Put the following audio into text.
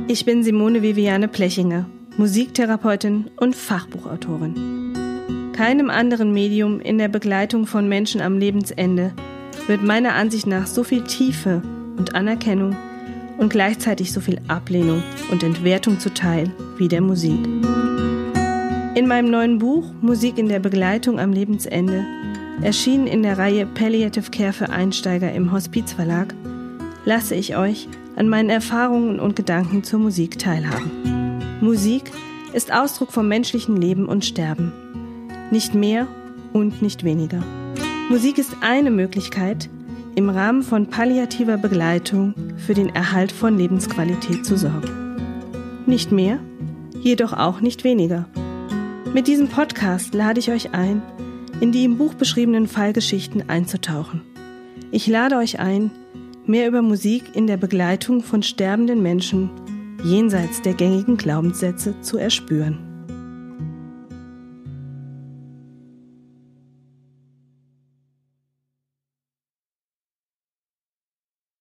Ich bin Simone Viviane Plechinger, Musiktherapeutin und Fachbuchautorin. Keinem anderen Medium in der Begleitung von Menschen am Lebensende wird meiner Ansicht nach so viel Tiefe und Anerkennung und gleichzeitig so viel Ablehnung und Entwertung zuteil wie der Musik. In meinem neuen Buch Musik in der Begleitung am Lebensende, erschienen in der Reihe Palliative Care für Einsteiger im Hospiz Verlag, lasse ich euch an meinen Erfahrungen und Gedanken zur Musik teilhaben. Musik ist Ausdruck vom menschlichen Leben und Sterben. Nicht mehr und nicht weniger. Musik ist eine Möglichkeit, im Rahmen von palliativer Begleitung für den Erhalt von Lebensqualität zu sorgen. Nicht mehr, jedoch auch nicht weniger. Mit diesem Podcast lade ich euch ein, in die im Buch beschriebenen Fallgeschichten einzutauchen. Ich lade euch ein, mehr über Musik in der Begleitung von sterbenden Menschen jenseits der gängigen Glaubenssätze zu erspüren.